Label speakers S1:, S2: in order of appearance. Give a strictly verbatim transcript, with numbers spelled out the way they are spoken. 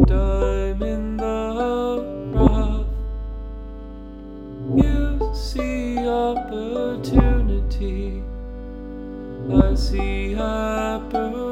S1: Time in the rough. You see opportunity. I see hyper.